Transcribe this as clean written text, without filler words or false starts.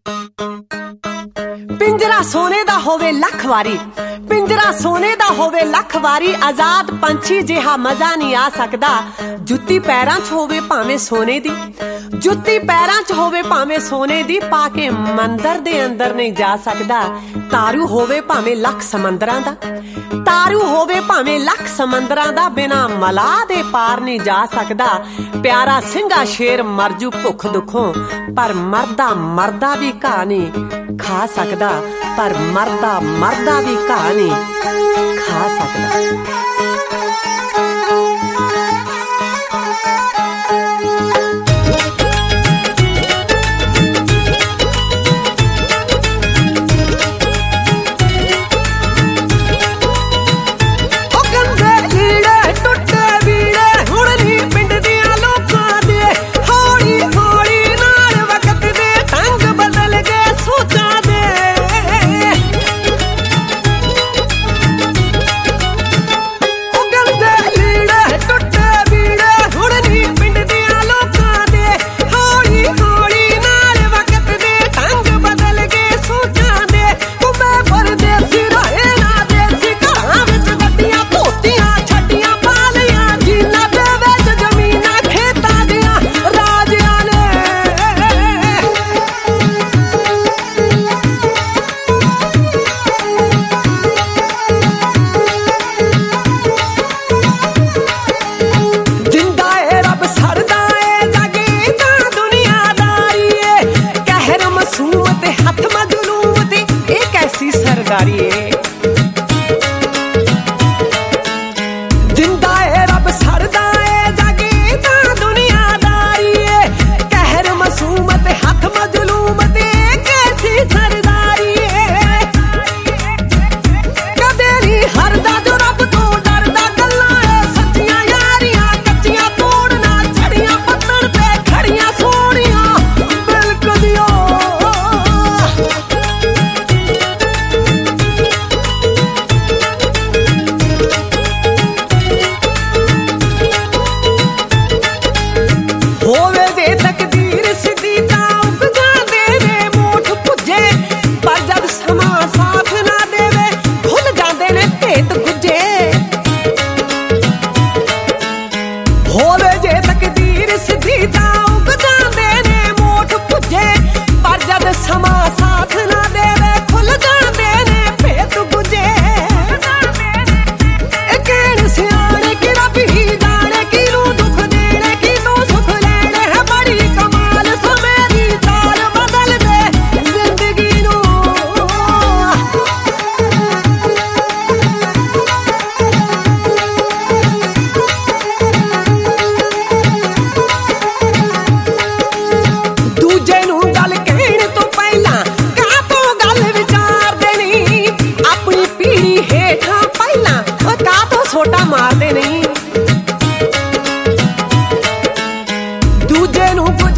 पिंजरा सोने दा होवे लख वारी, पिंजरा सोने दा होवे लख वारी, आजाद पंछी जिहा मजा नहीं आ सकदा। जुत्ती पैरां च होवे भावें सोने दी, जुत्ती पैरां च होवे भावें सोने दी, पाके मंदर दे अंदर नहीं जा सकदा। तारू होवे भावें लख समंदरां दा, तारू होवे भावें लख समंदरां दा, बिना मलाह दे पार नहीं जा सकदा। प्यारा सिंघा शेर मरजू भुख दुखों, पर मरदा मरदा भी घा नहीं खा सकदा, पर मरदा मरदा भी घा नहीं खा सकदा। जिंदा है रब सरदा है जागे ता दुनियादारी है, कहर मसूमत हथ मजलूमत कैसी सरदारी है। कदे नहीं हरदा जो रब तो डरदा, गल्लां है सच्चियां यारियां कच्चियां तोड़ना, छड़ियां पत्थर पे खड़ियां सोनियां बिल्कुल दियो। होवे जे तकदीर सिद्धी तां उग जांदे ने मोठ पुज्जे, पर जद समा साथ ना देवे खुल जांदे ने भेत गुज्जे। होवे जे तकदीर सिद्धी तां उग जांदे ने मोठ पुज्जे, पर जद समा साथ ना देवे खुल जांदे ने भेत गुज्जे। केड़ सियाणे कि रब ही जाने किनू दुख देने किनू सुख लेने है, बड़ी कमाल समय दी चाल बदल दे जिंदगी नू। दूजे नू गल कहण तो पहला काह तो गल विचार देनी, अपनी पीढ़ी हेठां पहला काह तो सोटा मार दे नहीं। दूजे नू